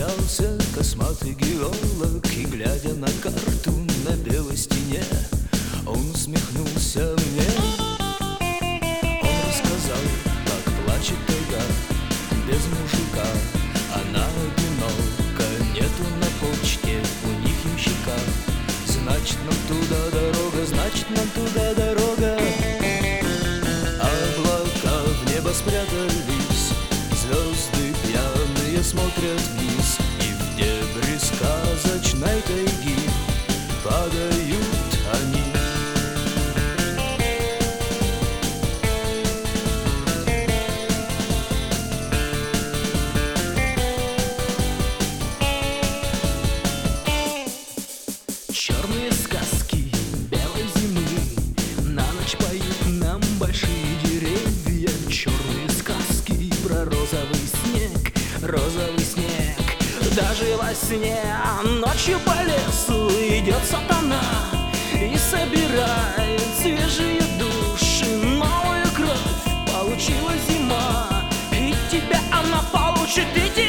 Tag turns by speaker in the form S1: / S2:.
S1: Остался косматый геолог, и, глядя на карту на белой стене, он усмехнулся мне. Он рассказал, как плачет тайга без мужика. Она одинока, нету на почте у них ямщика. Значит, нам туда дорога, значит, нам туда дорога. Облака в небо спрятались, звезды пьяные смотрят вниз, и в дебри сказочной тайги падают они. Черные сказки белой зимы на ночь поют нам большие деревья. Черные сказки про розовый снег, розовый снег. Даже во сне ночью по лесу идет сатана и собирает свежие души, новую кровь получила зима, и тебя она получит, и тебя.